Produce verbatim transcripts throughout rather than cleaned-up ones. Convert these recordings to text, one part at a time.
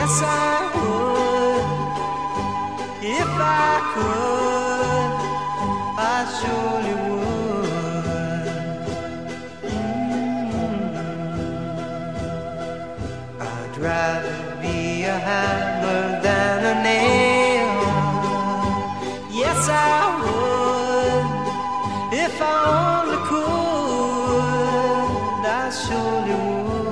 Yes, I would. If I could, I surely would. Mm. I'd rather be a hammer than a nail. Yes, I would. If I only could, I surely would.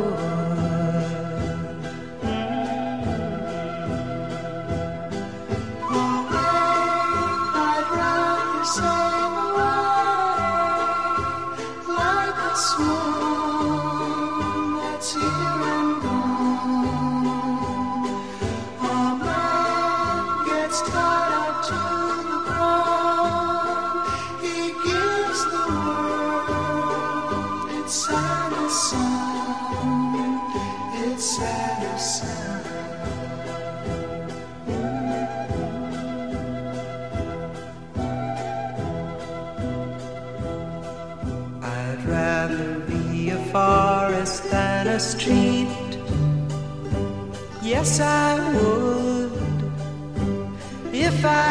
I'd rather be a forest than a street. Yes, I would. If I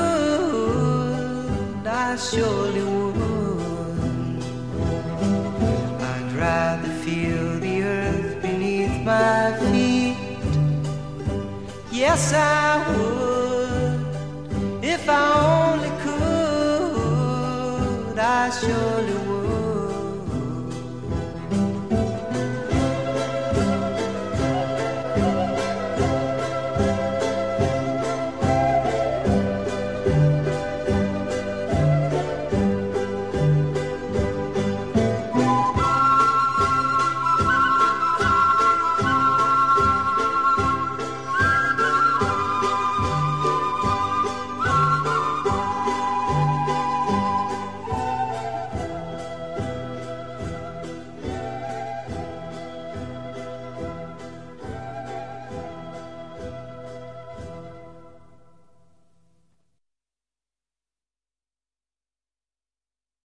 could, I surely would. I'd rather feel the earth beneath my feet. Yes, I would. If I only could, I surely would.